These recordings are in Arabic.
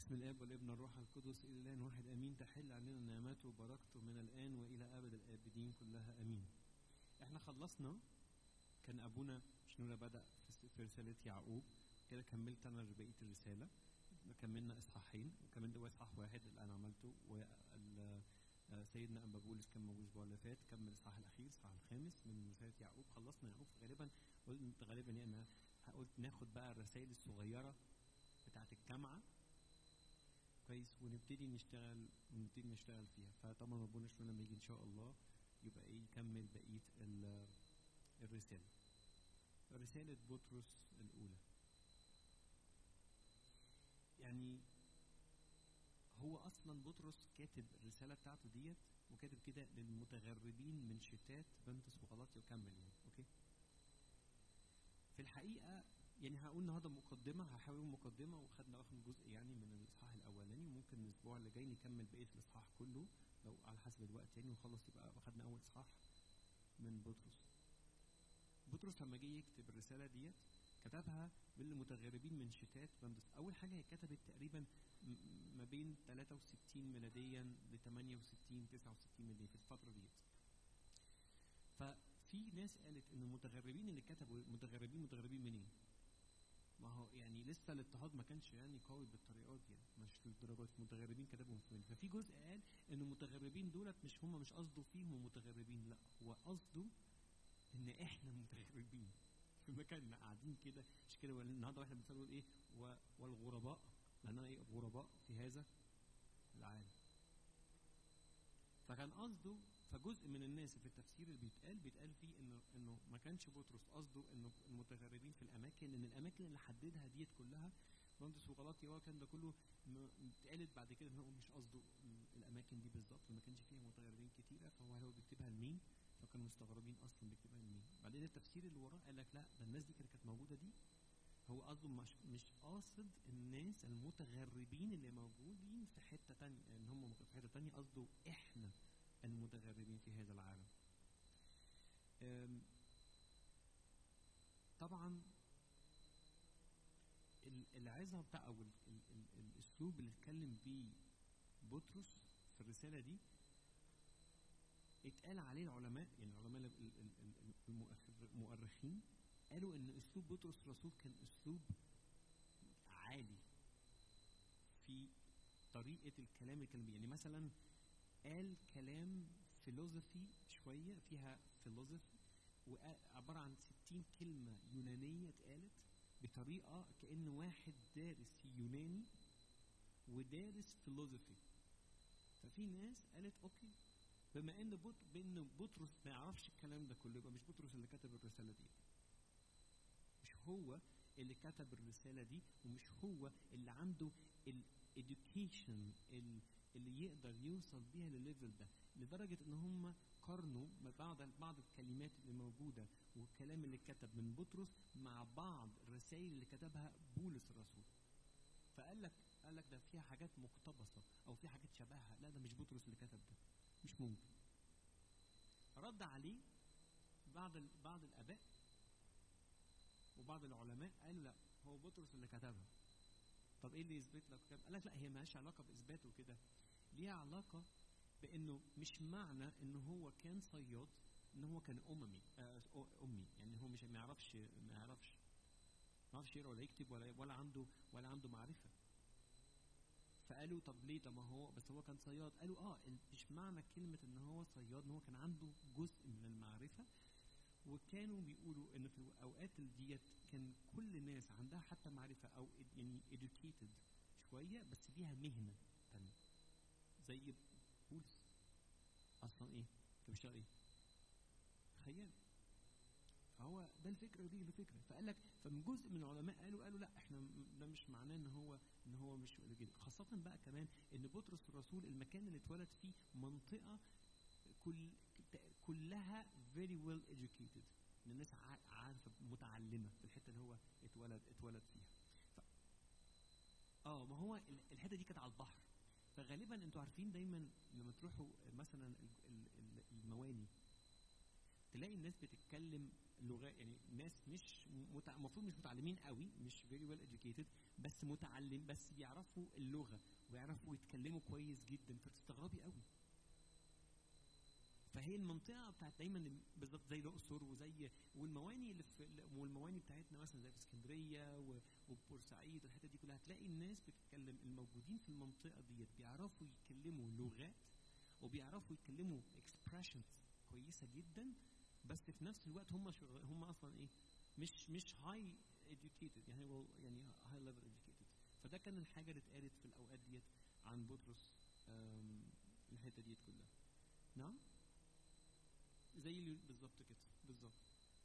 باسم الاب والابن والروح القدس الاله واحد امين. تحل علينا نعمته وبركته من الان والى ابد الابدين كلها امين. احنا خلصنا، كان ابونا شنوده بدا في رساله يعقوب كده، كملت انا بقيه الرساله، كملنا اصحاحين وكمان ده اصحاح واحد اللي انا عملته، وسيدنا ابا بولس كان موجود الاسبوع اللي فات كمل الاصحاح الاخير الاصحاح الخامس من رساله يعقوب. خلصنا يعقوب غالبا، قلت غالبا يعني انا قلت ناخد بقى الرسائل الصغيره بتاعت الجامعه كويس ونبتدي نشتغل فيها. فطبعا ربنا شنو لما يجي ان شاء الله يبقى ايه يكمل بقيه الرساله. رساله بطرس الاولى، يعني هو اصلا بطرس كاتب الرساله بتاعته ديت وكاتب كده للمتغربين من شتات بنطس وغلاطيا وكمل يعني اوكي. في الحقيقه يعني هقول النهارده هحاول مقدمه، وخدنا اخر جزء يعني من الاصحاح الاولاني، وممكن الاسبوع اللي جاي نكمل بقيه الاصحاح كله لو على حسب الوقت يعني، ونخلص يبقى اخدنا اول اصحاح من بطرس. بطرس لما جه يكتب الرساله ديت كتبها للمتغربين من شتات بندس. اول حاجه هي كتبت تقريبا ما بين 63 ميلاديا ل 68 69 ميلاديا في الفتره ديت. ففي ناس قالت ان المتغربين اللي كتبوا متغربين منين؟ ما هو يعني لسه الاضطهاد ما كانش يعني قوي بالطريقه دي، مش للدرجه متغربين كتبهم في. ففي جزء قال ان المتغربين دولت مش قصده فيهم متغربين، لا هو قصده ان احنا متغربين في مكاننا قاعدين كده. مش كده النهارده احنا بنقول ايه والغرباء، لاننا ايه غرباء في هذا العالم. فكان قصده، فجزء من الناس في التفسير اللي بيتقال فيه انه ما كانش بطرس قصده انه المتغربين في الاماكن، ان الاماكن اللي حددها ديت كلها بندس وغلاطيا وكان ده كله اتقالت بعد كده ان هو مش قصده الاماكن دي بالظبط، ما كانش فيها متغربين كتيره، فهو بيكتبها لمين؟ فكانوا مستغربين اصلا بيكتبها لمين. بعدين التفسير اللي وراه قال لك لا، ده الناس دي كانت موجوده دي، هو قصده مش قاصد الناس المتغربين اللي موجودين في حته ثانيه، ان هم في حته ثانيه، قصده احنا المتغربين في هذا العالم. طبعا العظه بتاع او الاسلوب اللي اتكلم بيه بطرس في الرساله دي اتقال عليه العلماء، يعني علماء المؤرخين قالوا ان اسلوب بطرس الرسول كان اسلوب عالي في طريقه الكلام الكلمي. يعني مثلا قال كلام فيلوزفي شويه، فيها فيلوزفي، وعباره عن 60 كلمه يونانيه اتقالت بطريقه كأن واحد دارس يوناني ودارس فيلوزفي. ففي ناس قالت اوكي، بما ان بطرس ما يعرفش الكلام ده كله، يبقى مش بطرس اللي كتب الرساله دي، مش هو اللي كتب الرساله دي، ومش هو اللي عنده الاديوكيشن اللي يقدر يوصل بيها للليفل ده، لدرجه ان هم قارنوا بعض الكلمات اللي موجوده والكلام اللي اتكتب من بطرس مع بعض الرسائل اللي كتبها بولس الرسول. فقال لك ده فيها حاجات مقتبسه او في حاجات شبهها، لا ده مش بطرس اللي كتب ده، مش ممكن. رد عليه بعض الاباء وبعض العلماء قالوا لا، هو بطرس اللي كتبها. طب ايه اللي يثبت لك كده؟ قال لك لا، هي مالهاش علاقه باثبات وكده، ليها علاقه بانه مش معنى انه هو كان صياد ان هو كان امي، يعني هو مش ما يعرفش يقرا ولا يكتب ولا عنده معرفه. فقالوا طب ليه؟ طب ما هو بس هو كان صياد. قالوا مش معنى كلمه ان هو صياد ان هو كان عنده جزء من المعرفه. وكانوا بيقولوا ان في الاوقات ديت كان كل الناس عندها حتى معرفه او يعني educated شويه، بس فيها مهنه ثانيه. زي بولس اصلا ايه؟ كان بيشتغل ايه؟ خيال. فهو ده الفكره ودي الفكره. فقال لك، فمن جزء من العلماء قالوا لا، احنا ده مش معناه ان هو مش كده. خاصه بقى كمان ان بطرس الرسول المكان اللي اتولد فيه منطقه كلها very well educated، ان الناس عارفه متعلمه في الحته اللي هو اتولد فيها. ما هو الحته دي كانت على البحر. فغالبا انتوا عارفين دايما لما تروحوا مثلا المواني تلاقي الناس بتتكلم لغه، يعني ناس مش المفروض مش متعلمين قوي، مش very well educated، بس متعلم، بس بيعرفوا اللغه ويعرفوا يتكلموا كويس جدا، فتستغربي قوي. فهي المنطقه بتاعت دايما بالظبط زي الاقصر وزي والمواني اللي والمواني بتاعتنا مثلا زي في اسكندريه وبورسعيد والحته دي كلها، هتلاقي الناس بتتكلم الموجودين في المنطقه ديت بيعرفوا يتكلموا لغات وبيعرفوا يتكلموا اكسبريشنز كويسه جدا، بس في نفس الوقت هم اصلا ايه، مش هاي educated، يعني هاي ليفل educated. فده كان الحاجه اللي اتقالت في الاوقات ديت عن بطرس، الحته ديت كلها. نعم زي بالظبط كده بالظبط.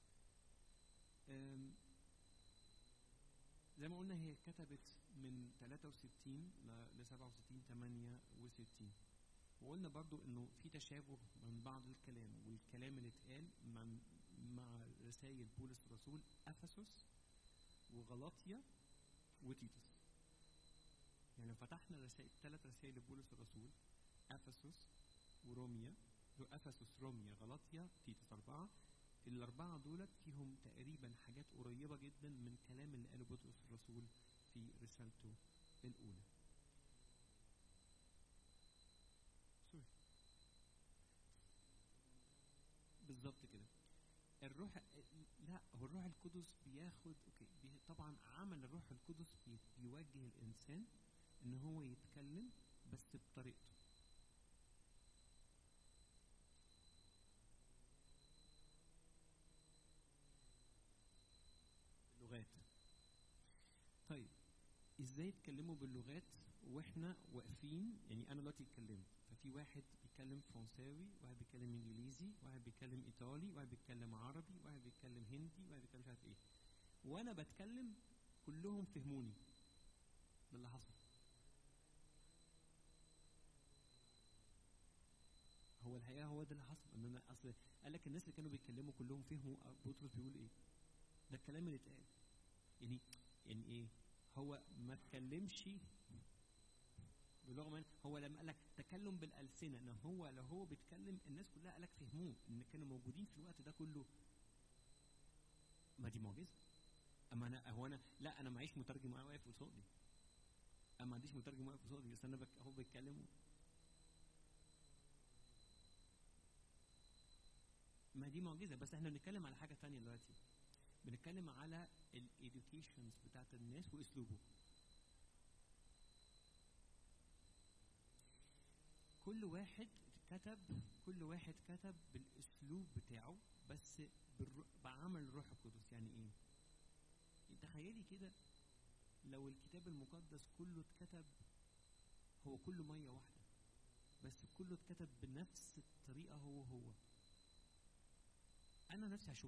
زي ما قلنا هي كتبت من 63 ل 67 68، وقلنا برضو انه في تشابه من بعض الكلام والكلام اللي اتقال مع رسائل بولس الرسول افسس وغلاطيا وتيتوس. يعني لو فتحنا رسائل 3 رسائل لبولس الرسول، افسس وروميا، افسس روميا غلاطيا تيتوس، 4، الاربعه دولت فيهم تقريبا حاجات قريبه جدا من كلام اللي قاله بطرس الرسول في رسالته الاولى. بالظبط كده. الروح، لا هو الروح القدس بياخد طبعا عمل الروح القدس بيوجه الانسان ان هو يتكلم بس بطريقته. اللغات. طيب ازاي يتكلموا باللغات واحنا واقفين؟ يعني انا دلوقتي اتكلمت، ففي واحد بيتكلم فرنساوي، واحد بيتكلم انجليزي، واحد بيتكلم ايطالي، واحد بيتكلم عربي، واحد بيتكلم هندي، واحد بيتكلم مش عارف ايه، وانا بتكلم كلهم فهموني. ده اللي حصل. هو الحقيقه هو ده اللي حصل، ان انا اصل قال لك الناس اللي كانوا بيتكلموا كلهم فهموا بطرس بيقول ايه. ده الكلام اللي اتقال. يعني ايه؟ هو ما اتكلمش باللغه، هو لما قال لك تكلم بالالسنه، ان هو لو هو بيتكلم الناس كلها قال لك فهموه، ان كانوا موجودين في الوقت ده كله. ما دي معجزه. اما انا لا انا معيش مترجم واقف قصادي، انا ما عنديش مترجم واقف قصادي، بس انا هو بيتكلم. ما دي معجزه. بس احنا بنتكلم على حاجه ثانيه دلوقتي، بنتكلم على الاديوكيشنز بتاعت الناس واسلوبه. كل واحد كتب بالاسلوب بتاعه، بس بعمل الروح القدس. يعني ايه؟ تخيلي كده لو الكتاب المقدس كله اتكتب هو كله ميه واحده، بس كله اتكتب بنفس الطريقه هو انا نفسي هشك.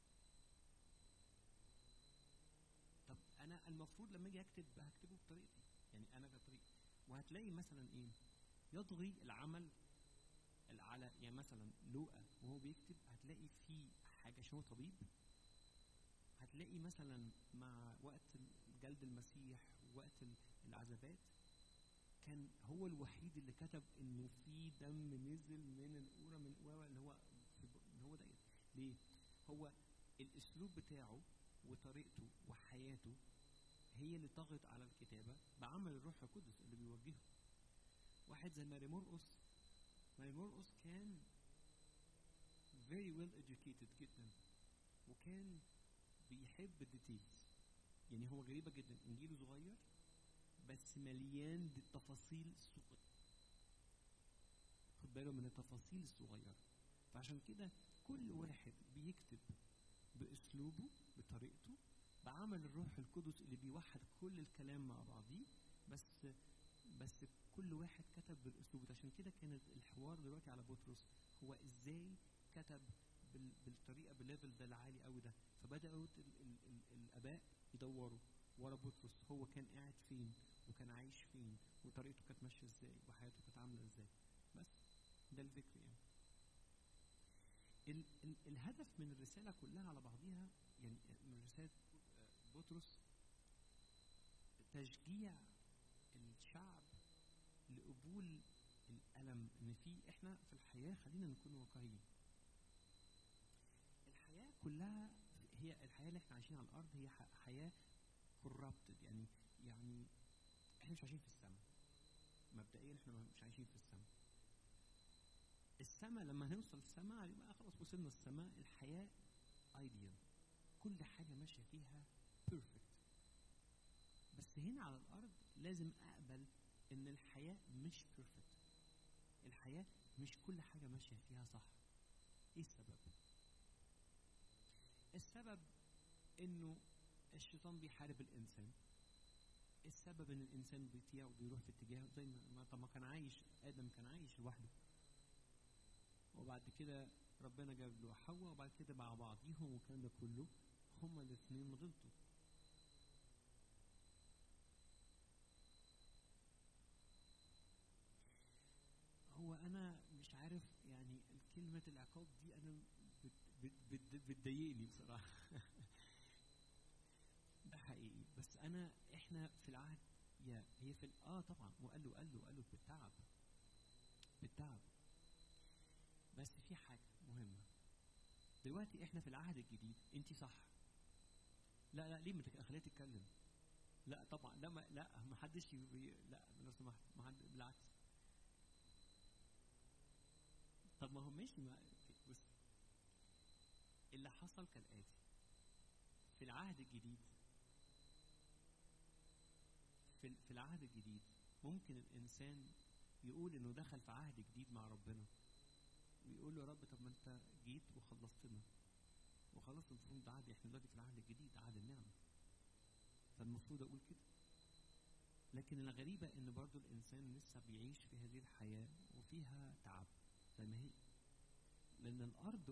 طب انا المفروض لما اجي اكتب هكتبه بطريقتي، يعني انا كطريقه. وهتلاقي مثلا ايه، يطغي العمل على، يعني مثلا لوقا وهو بيكتب هتلاقي فيه حاجه عشان هو طبيب. هتلاقي مثلا مع وقت جلد المسيح ووقت العذابات كان هو الوحيد اللي كتب انه في دم نزل من القوره من القوره اللي هو ديت. ليه؟ هو الاسلوب بتاعه وطريقته وحياته هي اللي طغت على الكتابه بعمل الروح القدس اللي بيوجهه. واحد زي ماري مرقس كان very well educated جدا، وكان بيحب الديتيلز. يعني هو غريبه جدا، انجيله صغير بس مليان بالتفاصيل الصغيره. خد باله من التفاصيل الصغيره. فعشان كده كل واحد بيكتب باسلوبه بطريقته بعمل الروح القدس اللي بيوحد كل الكلام مع بعضيه. بس كل واحد كتب بالاسلوب ده. عشان كده كان الحوار دلوقتي على بطرس هو ازاي كتب بالطريقه بالليفل ده العالي قوي ده. فبداوا الاباء يدوروا ورا بطرس، هو كان قاعد فين وكان عايش فين وطريقته كانت ماشيه ازاي وحياته كانت عامله ازاي. بس ده الذكر. يعني الهدف من الرساله كلها على بعضيها، يعني من رساله بطرس تشجيع الشعب لقبول الألم. إن احنا في الحياة خلينا نكون واقعيين. الحياة كلها هي الحياة اللي احنا عايشين على الأرض هي حياة corrupted، يعني احنا مش عايشين في السماء مبدئيا، احنا مش عايشين في السماء. السماء لما نوصل السماء يبقى خلاص وصلنا السماء، الحياه ايديال، كل حاجه ماشيه فيها بيرفكت. بس هنا على الارض لازم اقبل ان الحياه مش بيرفكت، الحياه مش كل حاجه ماشيه فيها صح. ايه السبب؟ السبب انه الشيطان بيحارب الانسان، السبب ان الانسان بيطيع وبيروح في اتجاه زي ما طب ما كان عايش ادم، كان عايش لوحده، وبعد كده ربنا جاب له حواء، وبعد كده مع بعضيهم والكلام ده كله هما الاثنين غلطوا. هو انا مش عارف يعني كلمه العقاب دي انا بتضايقني بصراحه ده حقيقي. بس احنا في العهد هي في طبعا، وقال له بالتعب. بس في حاجه مهمه دلوقتي، احنا في العهد الجديد. انت صح، لا ليه ما خليها تتكلم؟ لا طبعا، لا ما حدش لا لو سمحت، ما حد بالعكس. طب ما هو ماشي، بص اللي حصل كالآتي. في العهد الجديد في العهد الجديد ممكن الإنسان يقول إنه دخل في عهد جديد مع ربنا، ويقول له يا رب طب ما أنت جيت وخلصتنا وخلاص، المفروض ده عهد، إحنا دلوقتي في العهد الجديد، عهد النعمة، فالمفروض أقول كده. لكن الغريبة إن برضو الإنسان لسه بيعيش في هذه الحياة وفيها تعب زي ما هي، لأن الأرض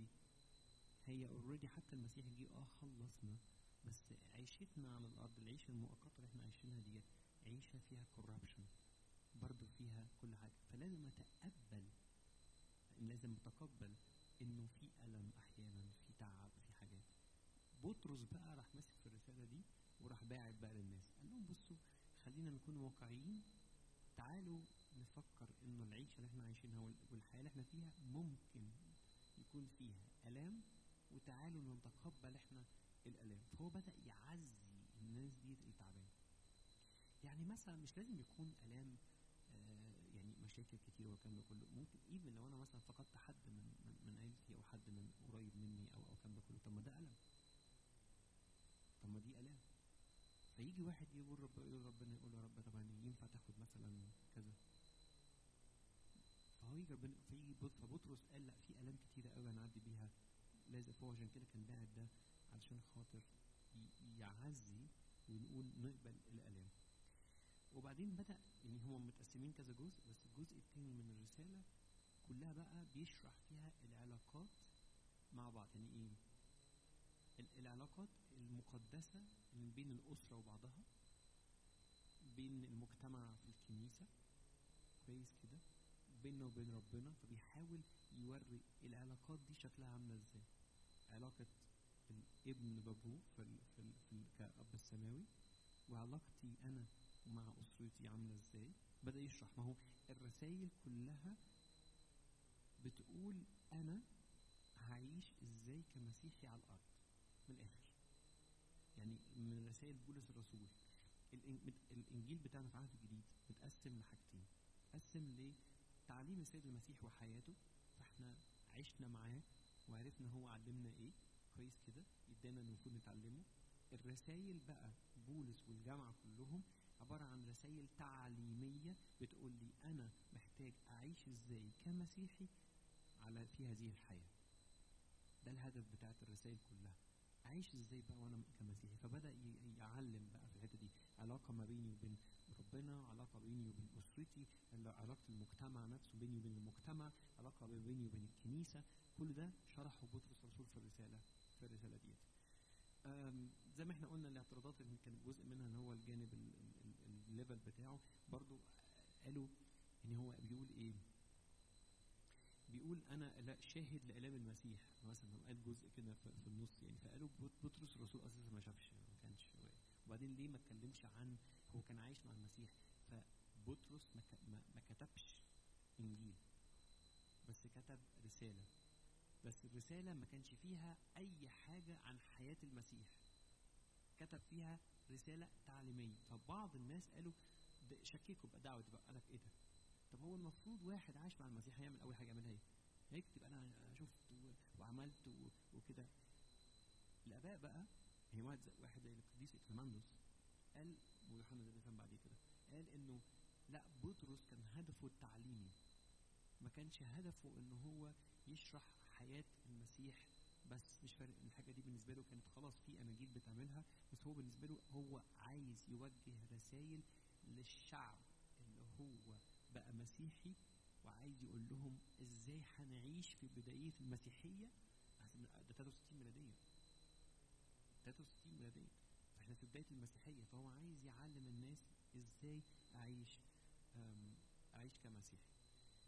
هي حتى المسيح جه خلصنا، بس عيشتنا على الأرض، العيشة المؤقتة اللي احنا عايشينها ديت عيشة فيها كوربشن، برضو فيها كل حاجة. فلازم أتقبل إنه في ألم أحيانا، في تعب، في حاجات. بطرس بقى راح ماسك في الرسالة دي وراح باعت بقى للناس، قال لهم بصوا خلينا نكون واقعيين، تعالوا نفكر إنه العيشة اللي احنا عايشينها والحياة اللي احنا فيها ممكن يكون فيها ألام، وتعالوا نتقبل احنا الآلام. فهو بدأ يعزي الناس دي اللي تعبانة. يعني مثلا مش لازم يكون آلام يعني مشاكل كتير والكلام ده كله، ممكن ايفن لو انا مثلا فقدت حد من عيلتي او حد من قريب مني او الكلام ده كله، طب ما ده ألم، طب ما دي آلام. فيجي واحد يقول ربنا يقول يا رب طب يعني ينفع تاخد مثلا كذا، فهو يجي ربنا فبطرس قال لا، في آلام كتيرة قوي هنعدي بيها لازم. فهو عشان كده كان باعت ده علشان خاطر يعزي ونقول نقبل الآلام. وبعدين بدأ يعني هم متقسمين كذا جزء، بس الجزء الثاني من الرسالة كلها بقى بيشرح فيها العلاقات مع بعض. يعني ايه العلاقات المقدسة اللي بين الأسرة وبعضها، بين المجتمع في الكنيسة، كويس كده، بيننا وبين ربنا. فبيحاول يوري العلاقات دي شكلها عاملة ازاي، علاقة الابن بابوه كأب السماوي، وعلاقتي أنا مع أسرتي عاملة ازاي. بدأ يشرح. ما هو الرسائل كلها بتقول أنا هعيش ازاي كمسيحي على الأرض من الآخر. يعني من رسائل بولس الرسول، الإنجيل بتاعنا في العهد الجديد متقسم لحاجتين، متقسم لتعليم السيد المسيح وحياته، فاحنا عشنا معاه وعرفنا هو علمنا ايه، كويس كده، ادانا المفروض نتعلمه. الرسائل بقى بولس والجامعة كلهم عبارة عن رسائل تعليمية بتقول لي أنا محتاج أعيش إزاي كمسيحي في هذه الحياة. ده الهدف بتاعت الرسائل كلها، أعيش إزاي بقى وأنا كمسيحي. فبدأ يعلم بقى في الحتة دي علاقة ما بيني وبين ربنا، علاقة بيني وبين أسرتي، علاقة المجتمع نفسه، بيني وبين المجتمع، علاقة بيني وبين الكنيسة. كل ده شرحه بطرس الرسول في الرسالة ديت. زي ما احنا قلنا الاعتراضات اللي كان جزء منها ان هو الجانب الليفل بتاعه، برضو قالوا ان هو بيقول ايه، بيقول انا لا شاهد لآلام المسيح مثلا، قال جزء كده في النص يعني. فقالوا بطرس الرسول اساسا ما شافش، ما كانش. وبعدين ليه ما اتكلمش عن هو كان عايش مع المسيح؟ فبطرس ما كتبش انجيل، بس كتب رسالة. بس الرسالة ما كانش فيها أي حاجة عن حياة المسيح، كتب فيها رساله تعليميه. فبعض الناس قالوا شككوا بقى دعوه بقى، قال لك ايه ده؟ طب هو المفروض واحد عايش مع المسيح هيعمل اول حاجه يعملها ايه؟ هيكتب انا شفت وعملت وكده. الاباء بقى، هي واحد زي القديس اكليماندوس قال، ويوحنا ده فهم بعد كده، قال انه لا، بطرس كان هدفه التعليمي، ما كانش هدفه ان هو يشرح حياه المسيح بس. مش فارق الحاجه دي بالنسبه له، كانت خلاص في اناجيل بتعملها، بس هو بالنسبه له هو عايز يوجه رسائل للشعب اللي هو بقى مسيحي، وعايز يقول لهم ازاي هنعيش في بدايه المسيحيه. ده 63 ميلاديه، 63 ميلاديه، فاحنا في بدايه المسيحيه، فهو عايز يعلم الناس ازاي اعيش كمسيحي.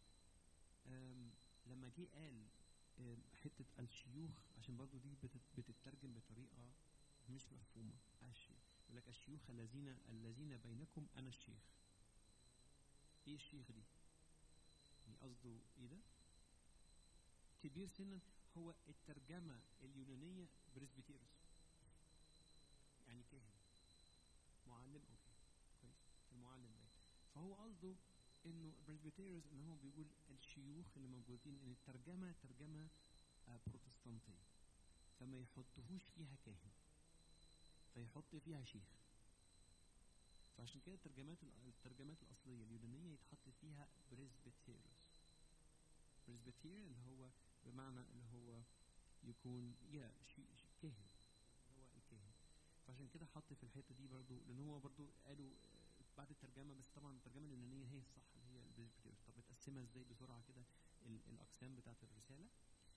لما جه قال حته الشيوخ، عشان برضو دي بتترجم بطريقه مش مفهومه. يقول لك الشيوخ الذين بينكم انا الشيخ. ايه الشيخ دي؟ يعني قصده ايه ده؟ كبير سنا. هو الترجمه اليونانيه بريسبيتيروس، يعني كاهن، معلم. اوكي كويس، المعلم ده. فهو قصده انه بريسبيتيروس، ان هو بيقول الشيوخ اللي موجودين، ان الترجمه ترجمه بروتستانتيه، فما يحطوهوش فيها كاهن، فيحط فيها شيخ. فعشان كده الترجمات الاصليه اليونانيه يتحط فيها بريسبيتيروس. بريسبيتير اللي هو بمعنى اللي هو يكون كاهن، اللي هو الكاهن. فعشان كده حط في الحته دي برضو، لان هو برضو قالوا بعد الترجمه، بس طبعا الترجمه اليونانيه هي الصح، اللي هي البريسبيتيروس. طب متقسمه ازاي بسرعه كده الاقسام بتاعه الرساله؟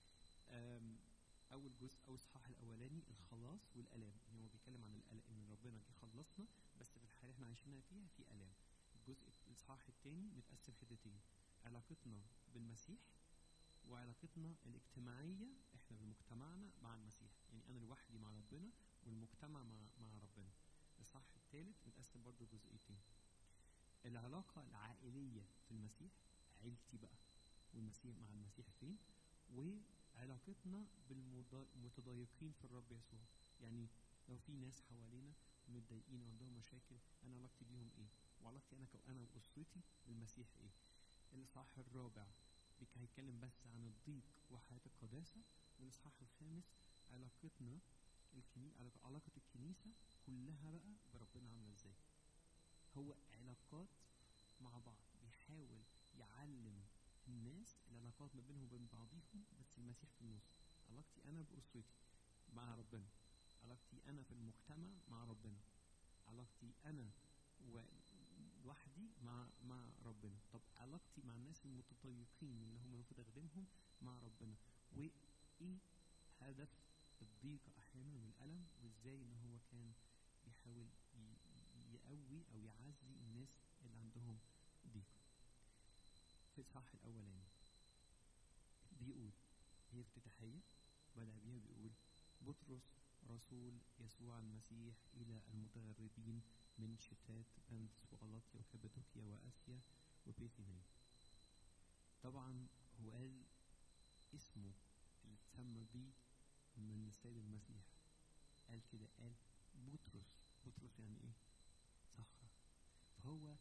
اول جزء او الاصحاح الاولاني الخلاص والالام، يعني هو بيتكلم عن ان ربنا جه خلصنا، بس في الحياه اللي احنا عايشينها فيها في الام. الجزء الاصحاح الثاني متقسم حتتين: علاقتنا بالمسيح وعلاقتنا الاجتماعيه احنا بمجتمعنا مع المسيح، يعني انا لوحدي مع ربنا والمجتمع مع ربنا. الاصحاح الثالث متقسم برضو جزئيتين: العلاقه العائليه في المسيح، عيلتي بقى والمسيح مع المسيح فين، وعلاقتنا بالمتضايقين في الرب يسوع، يعني لو في ناس حوالينا متضايقين وعندهم مشاكل، انا علاقتي بيهم ايه، وعلاقتي انا واسرتي بالمسيح ايه. الاصحاح الرابع هيتكلم بس عن الضيق وحياه القداسه. والاصحاح الخامس علاقتنا علاقه الكنيسه كلها بقى بربنا عامله ازاي. هو علاقات مع بعض، بيحاول يعلم الناس العلاقات ما بينهم وبين بعضيهم، بس المسيح في النص. علاقتي انا باسرتي مع ربنا، علاقتي انا في المجتمع مع ربنا، علاقتي انا لوحدي مع ربنا. طب علاقتي مع الناس المتضايقين اللي هم المفروض اخدمهم مع ربنا، وايه هدف الضيق احيانا والالم، وازاي ان هو كان بيحاول يقوي او يعزي الناس اللي عندهم ضيق. في الإصحاح الأولاني بيقول، هي افتتاحية بدأ بيها، بيقول: بطرس رسول يسوع المسيح إلى المتغربين من شتات بنس وغلاطيا وكابادوكيا وآسيا وبيثينيا. طبعا هو قال اسمه اللي اتسمى بيه من السيد المسيح، قال كده، قال بطرس. بطرس يعني ايه؟ صخرة. فهو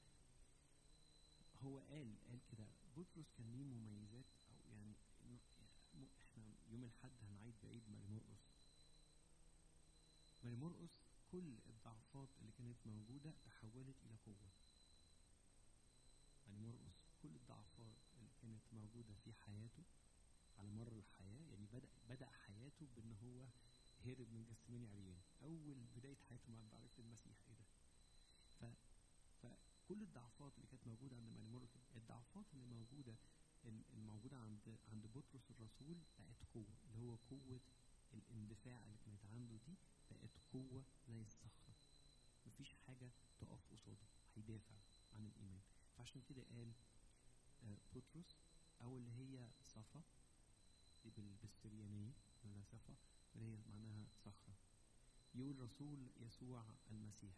قال كده. بطرس كان ليه مميزات، او يعني احنا يوم الاحد هنعيد بعيد ماري مرقس. ماري مرقس كل الضعفات اللي كانت موجودة تحولت إلى قوة. ماري مرقس كل الضعفات اللي كانت موجودة في حياته على مر الحياة، يعني بدأ حياته بأن هو هرب من جسماني عريان. أول بداية حياته مع معرفة المسيح إيه ده. فكل الضعفات اللي كانت موجودة عند ماري مرقس، الضعفات اللي موجودة عند بطرس الرسول بقت قوة، اللي هو قوة الاندفاع اللي كانت عنده دي بقت قوة زي الصخرة، مفيش حاجة تقف قصاده، هيدافع عن الإيمان. فعشان كده قال بطرس، أو اللي هي صفا دي بالسريانية، ولا صفا اللي هي معناها صخرة. يقول رسول يسوع المسيح.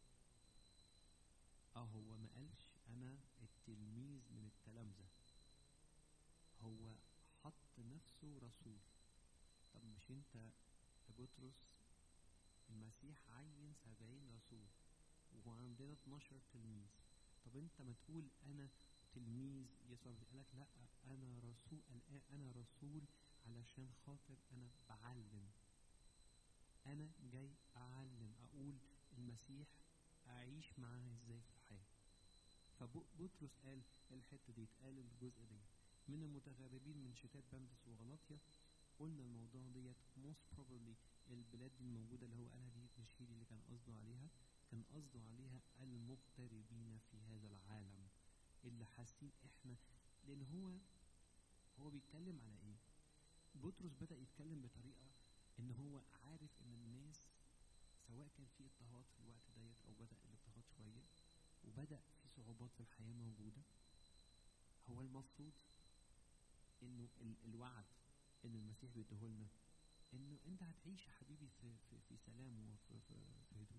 هو ما قالش أنا التلميذ من التلامذة، هو حط نفسه رسول. طب مش انت يا بطرس المسيح عين 70 رسول وعندنا 12 تلميذ. طب انت ما تقول انا تلميذ يسوع؟ قال لك لا، انا رسول. انا رسول علشان خاطر انا بعلم، انا جاي اعلم، اقول المسيح اعيش معاه ازاي في الحياه. فبطرس قال الحته دي، قال الجزء دي من المتغربين من شتات بامبس وغلاطيا. قلنا الموضوع ديت most probably البلاد دي الموجوده اللي هو قالها دي مش هي دي اللي كان قصده عليها. كان قصده عليها المغتربين في هذا العالم اللي حاسين احنا، لان هو بيتكلم على ايه؟ بطرس بدأ يتكلم بطريقه ان هو عارف ان الناس سواء كان في اضطهاد في الوقت ديت او بدأ الاضطهاد شويه وبدأ في صعوبات في الحياه موجوده، هو المفروض انه الوعد ان المسيح بيديهولنا انه انت هتعيش يا حبيبي في سلام وفي هدوء.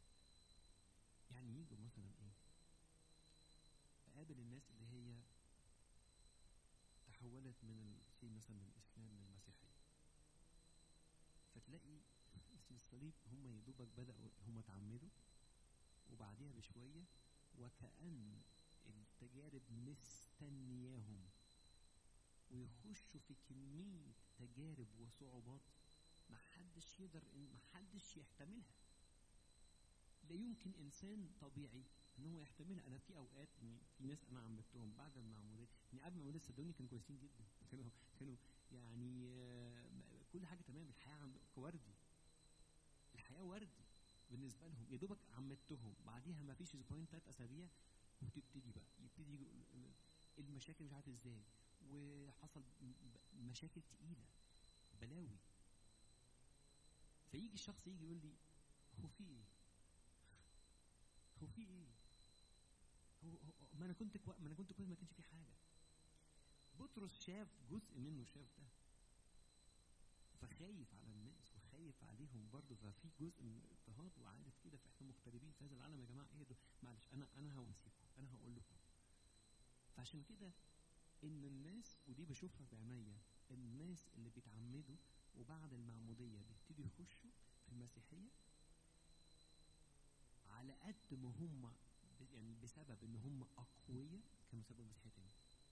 يعني يجوا مثلا ايه، اقابل الناس اللي هي تحولت من مثلا من الاسلام للمسيحيه، فتلاقي اسم الصليب هم يا دوبك بداوا هم اتعمدوا وبعديها بشويه وكأن التجارب مستنياهم ويخشوا في كميه تجارب وصعوبات محدش يحتملها. لا يمكن انسان طبيعي ان هو يحتملها. انا في اوقات في ناس انا عملتهم بعد المعموديه، يعني قبل المعموديه صدقوني كانوا كويسين جدا، كانوا يعني كل حاجه تمام، الحياه وردي، الحياه وردي بالنسبه لهم. يا دوبك عمدتهم بعديها ما فيش اسبوعين 3 اسابيع وتبتدي بقى يبتدي المشاكل مش عارف ازاي، وحصل مشاكل تقيله بلاوي. فيجي الشخص يجي يقول لي هو في ايه؟ ما انا كنت كويس، ما كانش في حاجه. بطرس شاف جزء منه، شاف ده فخايف على الناس وخايف عليهم برضه، ففي جزء من الاضطهاد وعارف كده. فاحنا مغتربين في هذا العالم يا جماعه، ايه ده؟ معلش انا هواسيكم، انا هقول لكم. فعشان كده ان الناس، ودي بشوفها بعينيا، الناس اللي بيتعمدوا وبعد المعموديه بيبتدوا يخشوا في المسيحيه على قد ما هم يعني بسبب ان هم اقوياء كانوا سبب المسيحيه تاني.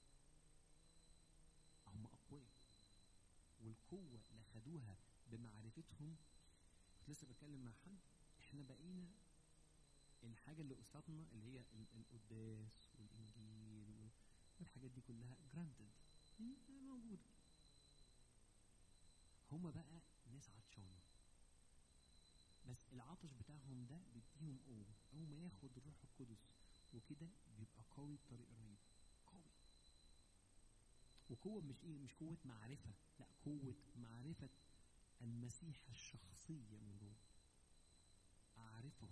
هم اقوياء والقوه اللي خدوها بمعرفتهم. كنت لسه بتكلم مع حد، احنا بقينا الحاجه اللي قصادنا اللي هي القداس والانجيل والحاجات دي كلها جرانتد موجوده. هم بقى ناس عطشانه، بس العطش بتاعهم ده بيديهم قوه. اول ما ياخد الروح القدس وكده بيبقى قوي بطريقه رهيبه، قوي. وقوه مش قوه معرفه، لا، قوه معرفه المسيح الشخصيه من جوه. اعرفه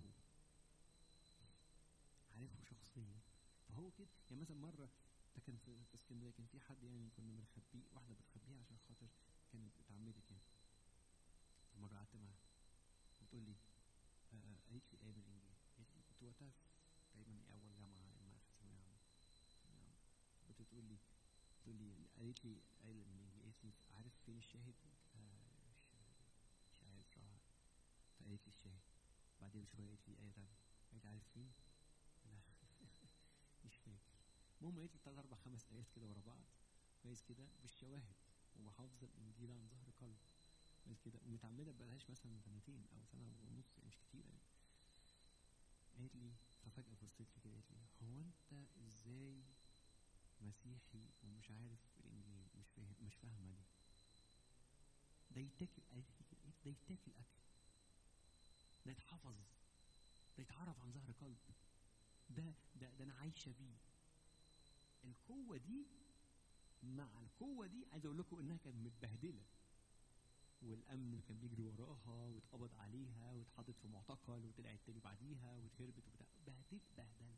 شخصيا. فهو كده يعني مثلا مره ده كان في اسكندريه، كان في حد يعني كنا بنخبيه، واحده بتخبيه عشان خاطر كانت اتعمدت يعني. فمره قعدت معاها بتقول لي قالت لي ايه بالانجيل؟ قالت لي كنت وقتها تقريبا اول جامعه اما اخر ثانويه عامه. بتقول لي قالت لي بالانجيل، قالت لي عارف فين الشاهد؟ مش عارف صراحه. فقالت لي الشاهد. بعدين بشويه قالت لي ايه تاني؟ قالت لي عارف فين؟ لا مش فاكر. المهم قالت لي 3 4 5 ايات كده ورا بعض كويس كده بالشواهد، وحافظه الانجيل عن ظهر قلب بس كده، ومتعمده بقالهاش مثلا 2 او سنه ونص، مش كتير يعني. قالت لي، ففجاه بصيت لي كده قالت لي هو انت ازاي مسيحي ومش عارف الانجيل؟ مش فاهمه دي. ده يتاكل، قالت لي كده، ده يتاكل اكل، ده يتحفظ، ده يتعرف عن ظهر قلب، ده انا عايشه بيه. القوه دي مع القوه دي عايز اقول لكم انها كانت متبهدله، والامن كان بيجري وراها واتقبض عليها واتحطت في معتقل وطلعت تاني بعديها واتهربت وبتاع، بهدله.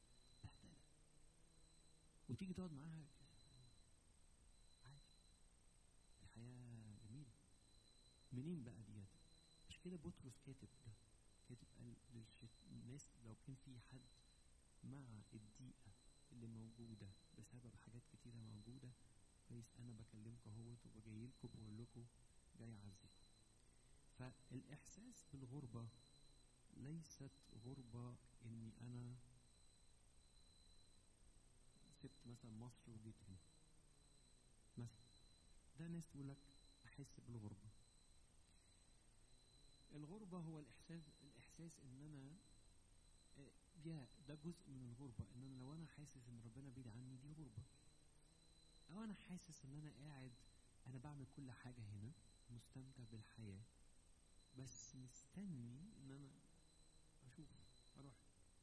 وتيجي تقعد معاها عادي، الحياه جميله. منين بقى ديت؟ مش كده بطرس كاتب ده، كاتب قال للناس لو كان في حد مع الضيقه اللي موجوده بسبب حاجات كتيره موجوده كويس، انا بكلمكم اهوت وبجاي لكم بقول لكم جاي اعزيكم. فالاحساس بالغربه ليست غربه اني انا سبت مثلا مصر وجيت هنا مثلا. ده ناس تقول لك احس بالغربه. الغربه هو الاحساس ان انا ده جزء من الغربه، ان انا لو انا حاسس ان ربنا بعيد عني دي غربه. او انا حاسس ان انا قاعد انا بعمل كل حاجه هنا مستمتع بالحياه بس مستني ان انا اشوف اروح.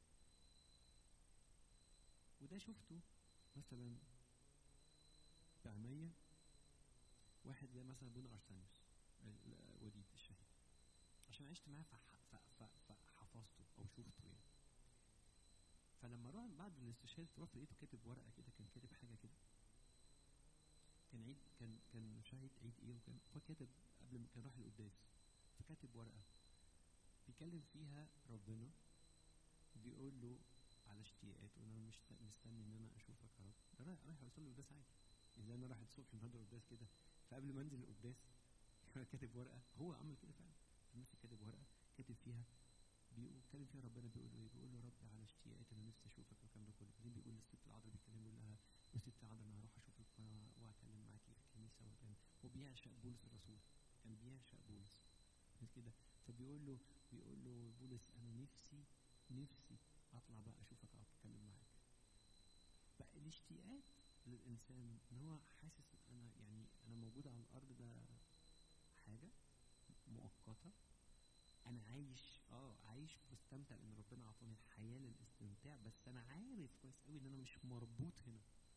وده شفته مثلا بعينيا واحد زي مثلا ابونا ارسانيوس وديد الشهيد، عشان عشت معاه فحفظته او شفته يعني. فلما رحت بعد الاستشهاد رحت لقيته كاتب ورقه كده، كان كاتب حاجه كده، كان عيد، كان شهيد عيد ايه، وكان فكاتب قبل ما كان راح القداس، فكاتب ورقه بيكلم فيها ربنا، بيقول له على اشتياقات، وانا مش مستني ان انا اشوفك يا رب. انا رايح اوصل القداس عادي، اذا انا رايح الصبح النهارده القداس كده، فقبل ما انزل القداس كاتب ورقه، هو عمل كده فعلا، فمسك كاتب ورقه كاتب فيها بيتكلم فيها ربنا، بيقول له ايه؟ بيقول له رب على اشتياقات، انا نفسي اشوفك والكلام ده كله. بعدين بيقول للست العذراء، بيتكلم يقول لها والست العذراء انا هروح اشوفك واتكلم معاكي في الكنيسه وكان هو بيعشق بولس الرسول، كان بيعشق بولس كده. فبيقول له بولس انا نفسي اطلع بقى اشوفك او اتكلم معاك. بقى الاشتياقات للانسان ان هو حاسس انا يعني انا موجود على الارض، ده حاجه مؤقته، انا عايش مستمتع لان ربنا عطاني الحياه للاستمتاع، بس انا عارف كويس قوي ان انا مش مربوط هنا.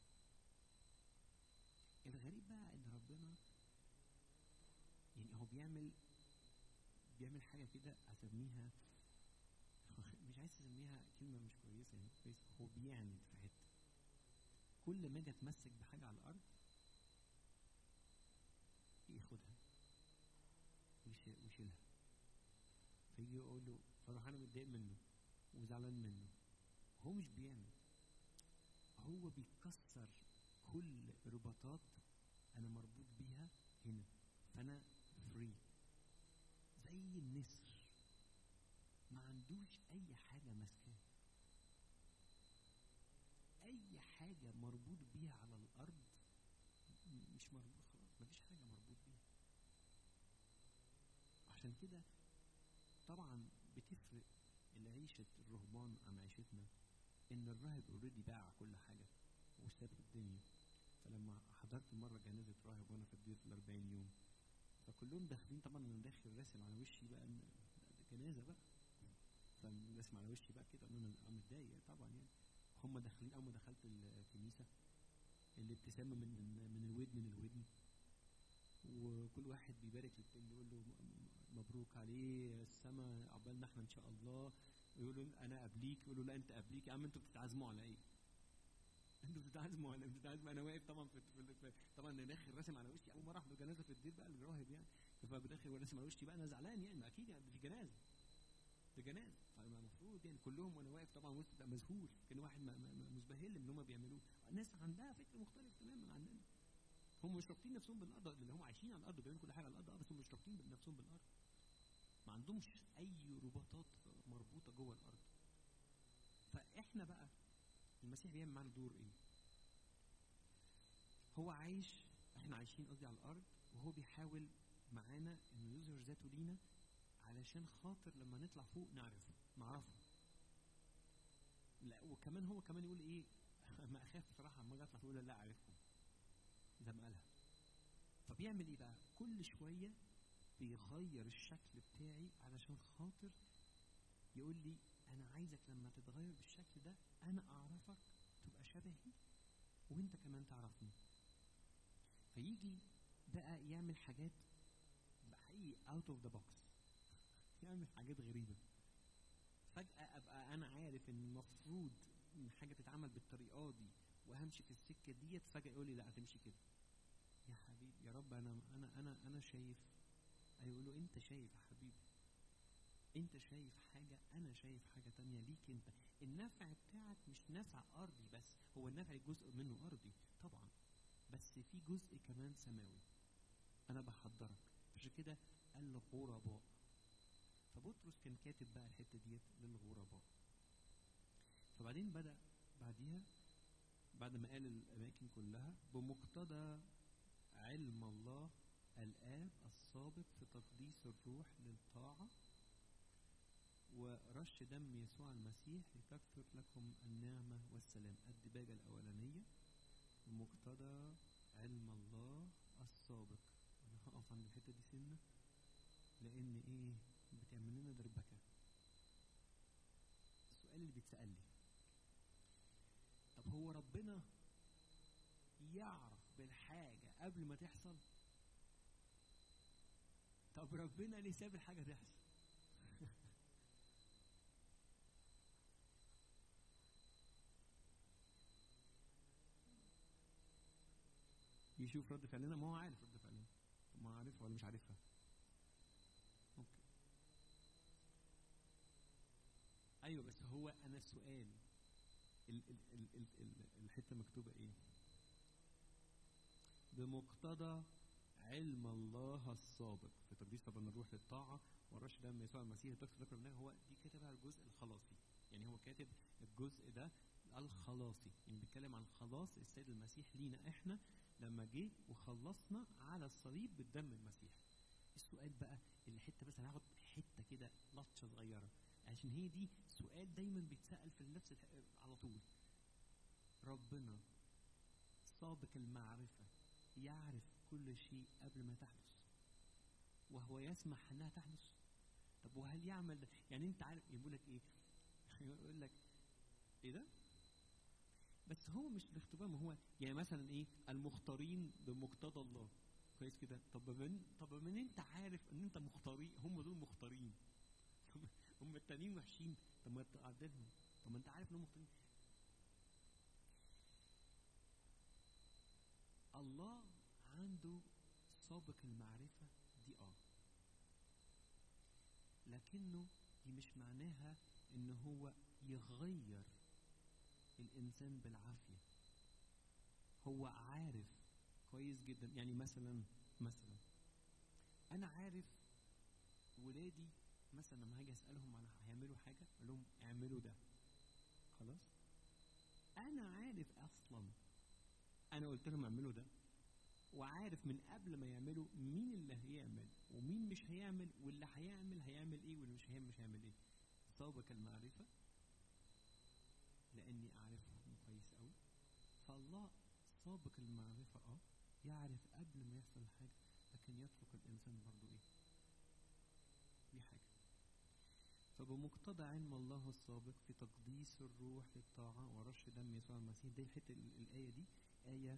الغريب بقى ان ربنا يعني هو بيعمل حاجه كده اسميها مش عايز اسميها كلمه مش كويسه يعني كويس، هو بيعند في حته. كل ما اجي اتمسك بحاجه على الارض ياخدها ويشيلها، فيجي يقول له، فاروح انا متضايق منه وزعلان منه. هو مش بيعمل، هو بيكسر كل رباطات انا مربوط بيها هنا، فانا فري زي النسر، ما عندوش اي حاجه ماسكاه، اي حاجه مربوط بيها على الارض مش مربوط، خلاص مفيش حاجه مربوط بيها. عشان كده طبعا بتفرق عيشه الرهبان عن عيشتنا، ان الراهب اوريدي باع كل حاجه وساب الدنيا. فلما حضرت مره جنازه راهب وانا في الدير في ال40 يوم، فكلهم داخلين، طبعا انا داخل راسم على وشي بقى جنازه بقى، فراسم على وشي بقى كده ان انا متضايق طبعا يعني. هم داخلين، اول ما دخلت الكنيسه الابتسامه من الودن للودن، وكل واحد بيبارك للتاني يقول له مبروك عليه السما عقبالنا احنا ان شاء الله، ويقول له انا قبليك، يقول له لا انت قبليك. يا عم انتوا بتتعازموا على ايه؟ انتوا بتتعازموا انا واقف طبعا طبعا انا داخل راسم على وشي، اول مره احضر جنازه في الدير بقى الراهب يعني، فبداخل وراسم على وشي بقى انا زعلان يعني، اكيد يعني في جنازه فالمفروض يعني كلهم وانا واقف طبعا وسط بقى مذهول، كان واحد مزبهل من اللي هم بيعملوه. الناس عندها فكر مختلف تماما عننا، هم مش رابطين نفسهم بالارض، اللي هم عايشين على الارض بيعملوا كل حاجه على الارض، بس هم مش رابطين نفسهم بالارض، ما عندهمش اي رباطات مربوطه جوه الارض. فاحنا بقى المسيح بيعمل معانا دور ايه؟ هو احنا عايشين قصدي على الارض، وهو بيحاول معانا انه يظهر ذاته لينا علشان خاطر لما نطلع فوق نعرفه. لا وكمان هو كمان يقول ايه ما اخاف بصراحه لما اجي اطلع فوق لا اعرفكم زي ما قالها. فبيعمل ايه بقى؟ كل شويه بيغير الشكل بتاعي علشان خاطر يقول لي انا عايزك لما تتغير بالشكل ده انا اعرفك تبقى شبهي وانت كمان تعرفني. فيجي بقى يعمل حاجات حقيقي اوت اوف ذا بوكس، يعمل حاجات غريبه. فجاه ابقى انا عارف ان المفروض ان حاجه تتعمل بالطريقه دي وهمشي في السكه ديت، فجاه يقول لي لا هتمشي كده. يا حبيبي يا رب انا شايف، هيقول له انت شايف يا حبيبي، انت شايف حاجه، انا شايف حاجه تانية ليك انت. النفع بتاعك مش نفع ارضي بس، هو النفع جزء منه ارضي طبعا، بس في جزء كمان سماوي انا بحضرك. عشان كده الغرباء. فبطرس كان كاتب بقى الحته ديت للغرباء. فبعدين بدأ بعديها بعد ما قال الأماكن كلها بمقتضى علم الله الآب السابق في تقديس الروح للطاعة ورش دم يسوع المسيح لتكثر لكم النعمة والسلام. الدباجة الأولانية بمقتضى علم الله السابق. أنا هقف عند الحتة دي سنة لأن إيه بتعمل لنا دربكة. السؤال اللي بيتسأل لي، طب هو ربنا يعرف بالحاجة قبل ما تحصل؟ طب ربنا ليه ساب الحاجة تحصل؟ يشوف رد فعلنا. ما هو عارف رد فعلنا، ما عارفها ولا مش عارفها. اوكي ايوه، بس هو انا السؤال الحته مكتوبه ايه؟ بمقتضى علم الله السابق في تقديس طبعا الروح للطاعه ورش دم يسوع المسيح تذكر منها. هو دي كاتبها الجزء الخلاصي، يعني هو كاتب الجزء ده الخلاصي، يعني بيتكلم عن خلاص السيد المسيح لينا احنا لما جه وخلصنا على الصليب بالدم المسيح. السؤال بقى اللي حته بس هناخد حته كده لطشه صغيره عشان هي دي سؤال دايما بيتسال في نفس على طول. ربنا سابق المعرفه يعرف كل شيء قبل ما تحدث وهو يسمح انها تحدث. طب وهل يعمل ده؟ يعني انت عارف يقول لك ايه؟ يقول لك ايه ده؟ بس هو مش الاختبار. ما هو يعني مثلا ايه المختارين بمقتضى الله، كويس كده. طب من انت عارف ان انت مختارين، هم دول مختارين. هم التانيين وحشين، طب ما تعدلهم. طب ما انت عارف انهم مختارين. الله عنده سابق المعرفة دي لكنه دي مش معناها ان هو يغير الانسان بالعافية. هو عارف كويس جدا. يعني مثلا انا عارف ولادي مثلا لما هاجي اسالهم على هيعملوا حاجه اقول لهم اعملوا ده، خلاص انا عارف اصلا انا قلت لهم اعملوا ده، وعارف من قبل ما يعملوا مين اللي هيعمل ومين مش هيعمل، واللي هيعمل ايه واللي مش هيعمل ايه. سابق المعرفه لاني اعرفهم كويس قوي. فالله سابق المعرفه يعرف قبل ما يحصل الحاجه، لكن يترك الانسان برضو ايه دي حاجه. فبمقتضى علم الله السابق في تقديس الروح للطاعه ورش دم يسوع المسيح. دي الحته الايه دي ايه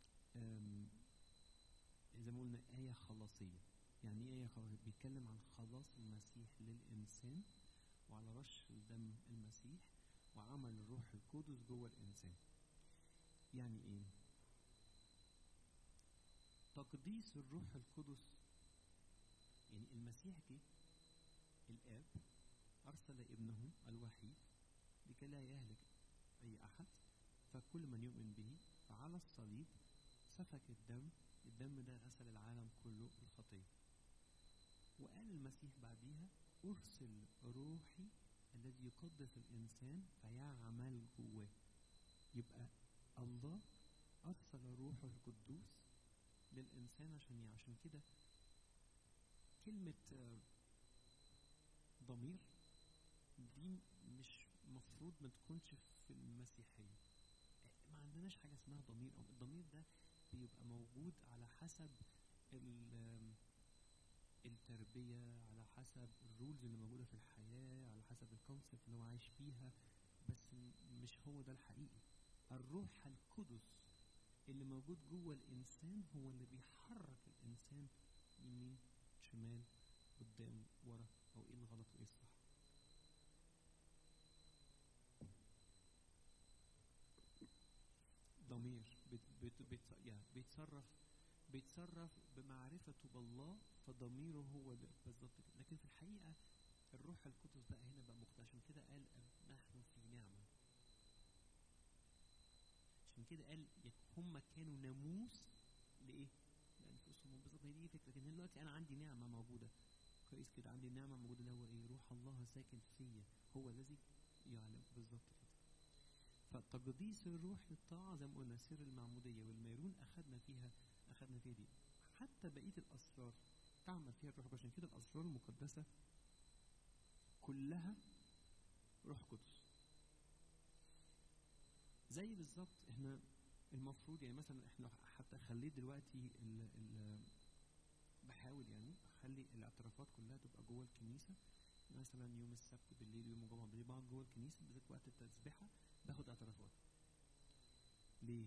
زي ما قلنا ايه خلاصيه. يعني ايه خلاصيه؟ بيتكلم عن خلاص المسيح للانسان وعلى رش دم المسيح وعمل الروح القدس جوه الانسان. يعني ايه تقديس الروح القدس؟ يعني المسيح جه، الاب ارسل ابنه الوحيد لكي لا يهلك اي احد، فكل من يؤمن به. فعلى الصليب سفك الدم ده غسل العالم كله بالخطيه. وقال المسيح بعديها ارسل روحي الذي يقدس الانسان فيعمل جواه. يبقى الله ارسل روحه القدوس للانسان عشان كده كلمه ضمير دي مش مفروض ما تكونش في المسيحيه. ما عندناش حاجه اسمها ضمير. او الضمير ده بيبقى موجود على حسب التربيه، على حسب الرولز اللي موجوده في الحياه، على حسب الكونسبت اللي هو عايش فيها، بس مش هو ده الحقيقي. الروح القدس اللي موجود جوه الانسان هو اللي بيحرك الانسان يمين شمال قدام ورا، او ايه الغلط وايه الصح. ضمير بيتصرف بمعرفته بالله، فضميره هو بالظبط كده. لكن في الحقيقه الروح القدس بقى هنا بقى عشان كده قال نحن في نعمه. عشان كده قال هم كانوا ناموس لايه؟ لانفسهم بالظبط هي دي فكره ان دلوقتي انا عندي نعمه موجوده كويس كده، عندي نعمه موجوده اللي هو ايه؟ روح الله ساكن فيا، هو الذي يعلم بالظبط كده. فتقديس الروح للطاعه زي ما قلنا سر المعموديه والميرون اخذنا فيها دي. حتى بقيه الاسرار تعمل فيها الروح، عشان كده الاسرار المقدسه كلها روح قدس. زي بالظبط احنا المفروض يعني مثلا احنا حتى خليت دلوقتي بحاول يعني اخلي الاعترافات كلها تبقى جوه الكنيسه. مثلا يوم السبت بالليل ويوم الجمعه بالليل بقعد جوه الكنيسه، بالذات وقت التسبيحه باخد اعترافات. ليه؟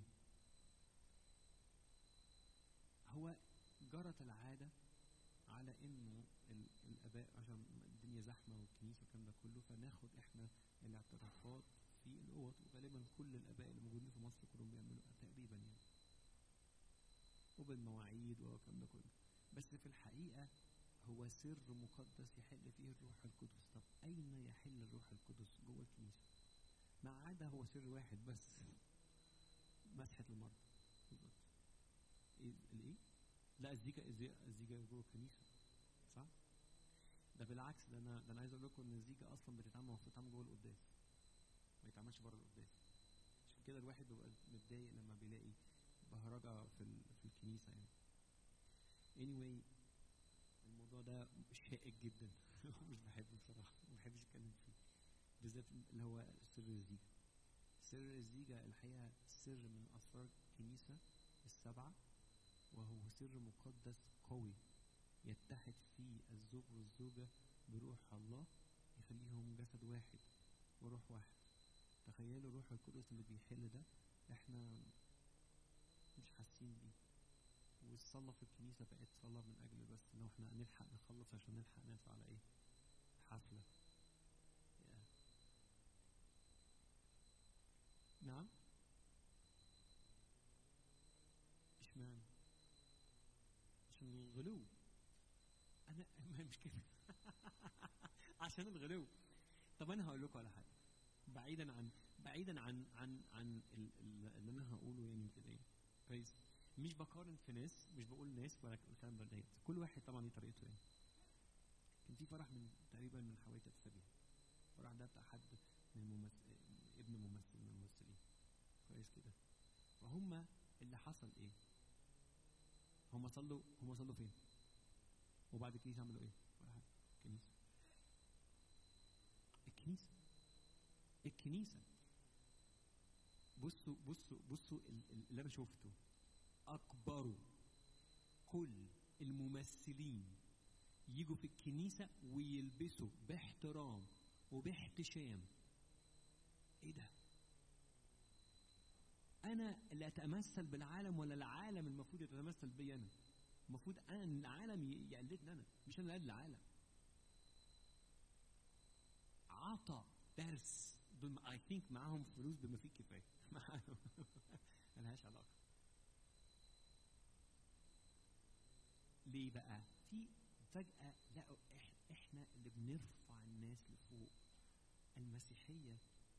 هو جرت العاده على انه الاباء عشان الدنيا زحمه والكنيسه والكلام ده كله، فناخد احنا الاعترافات في الاوض، وغالبا كل الاباء اللي موجودين في مصر كلهم بيعملوا تقريبا يعني، وبالمواعيد والكلام ده كله. بس في الحقيقه هو سر مقدس يحل فيه الروح القدس. طب اين يحل الروح القدس؟ جوه الكنيسه، ما عدا هو سر واحد بس، مسحه المرض. بالظبط. الايه؟ لا الزيجه جوه الكنيسه، صح؟ ده بالعكس، ده انا عايز اقول لكم ان الزيجه اصلا المفروض تتعمل جوه القداس، ما يتعملش بره القداس. عشان كده الواحد بيبقى متضايق لما بيلاقي بهرجه في الكنيسه يعني. anyway الموضوع ده شائك جدا مش بحبه بصراحه، ما بحبش اتكلم فيه، بالذات اللي هو سر الزيجه. سر الزيجه الحقيقه سر من اسرار الكنيسه السبعه، وهو سر مقدس قوي يتحد فيه الزوج والزوجه بروح الله، يخليهم جسد واحد وروح واحد. تخيلوا الروح القدس اللي بيحل ده احنا مش حاسين بيه. والصلاة في الكنيسة بقت صلاة من أجل بس إن احنا نلحق نخلص عشان نلحق نطلع على إيه؟ حفلة. نعم؟ اشمعنى؟ عشان الغلو. أنا مش كده عشان الغلو. طب أنا هقول لكم على حاجة، بعيدا عن اللي أنا هقوله يعني كده إيه؟ كويس؟ مش بقارن في ناس، مش بقول ناس ولا الكلام ده، كل واحد طبعا ليه طريقته يعني. كان في فرح من تقريبا من حوالي 3 أسابيع، الفرح ده بتاع حد من ابن ممثل من الممثلين كويس كده. فهم اللي حصل ايه؟ هم صلوا فين؟ وبعد الكنيسه عملوا ايه؟ ولا حاجه. الكنيسه بصوا اللي انا شفته. اكبروا كل الممثلين يجوا في الكنيسه ويلبسوا باحترام وباحتشام. ايه ده؟ انا اللي اتمثل بالعالم ولا العالم المفروض يتمثل بي انا؟ المفروض انا العالم يقلدني انا، مش انا اللي اقلد العالم. عطى درس دول اي ثينك معاهم فلوس بما فيه الكفايه ملهاش علاقه. ليه بقى؟ في فجاه لقوا احنا اللي بنرفع الناس لفوق. المسيحيه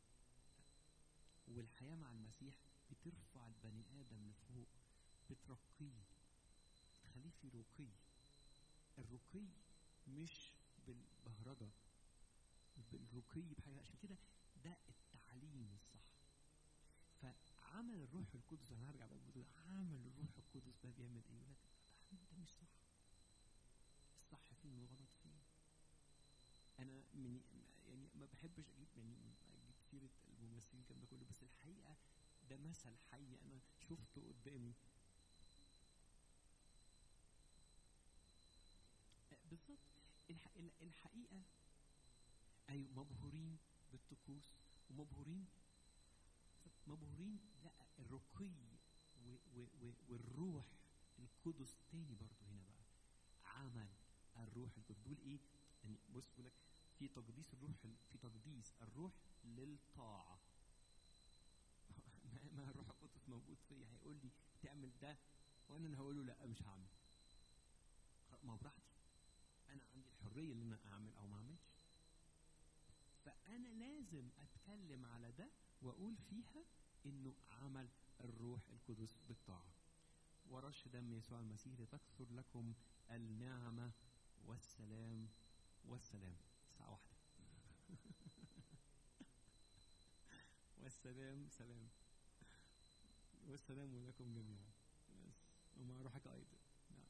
والحياه مع المسيح بترفع البني ادم لفوق، بترقيه، بتخليه في رقي. الرقي مش بالبهرجه، بالرقي بحاجه. عشان كده ده التعليم الصح. فعمل الروح القدس، انا هرجع بقى عمل الروح القدس بقى بيعمل ايه؟ يقول لك ده مش صح، الصح فين والغلط فين. انا يعني ما بحبش اجيب سيره الممثلين كان ده كله، بس الحقيقه ده مثل حي انا شفته قدامي. بالظبط. الحقيقه ايوه مبهورين بالطقوس ومبهورين لا الرقي والروح القدس تاني برضو هنا بقى عمل الروح القدس. بيقول ايه يعني؟ بص بيقول لك في تقديس الروح للطاعه ما الروح القدس موجود فيا، هيقول لي تعمل ده وانا اللي هقول له لا مش هعمل. ما هو براحتي، انا عندي الحريه ان انا اعمل او ما اعملش. فانا لازم اتكلم على ده واقول فيها انه عمل الروح القدس بالطاعه. ورش دم يسوع المسيح لتكثر لكم النعمة والسلام والسلام. ساعة واحدة. والسلام سلام والسلام لكم جميعا ومع روحك أيضا. نعم.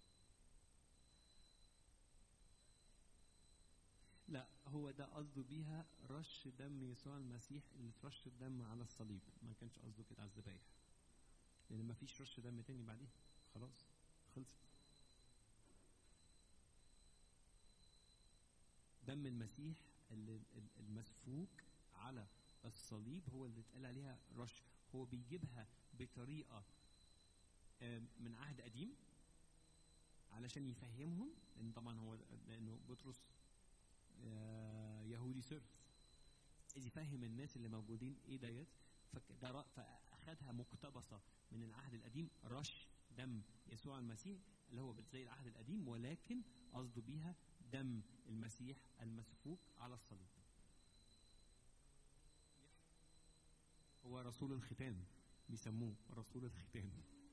لا، هو ده قصده بيها رش دم يسوع المسيح اللي ترش الدم على الصليب، ما كانش قصده كده على الذبايح، لأن ما فيش رش دم تاني بعديه، خلاص خلصت. دم المسيح المسفوك على الصليب هو اللي اتقال عليها رش. هو بيجيبها بطريقة من عهد قديم علشان يفهمهم، لأن طبعا هو لأنه بطرس يهودي صرف، يفهم الناس اللي موجودين ايه ديت، فاخدها مقتبسه من العهد القديم، رش دم يسوع المسيح اللي هو زي العهد القديم، ولكن قصده بيها دم المسيح المسفوك على الصليب. هو رسول الختان، بيسموه رسول الختان.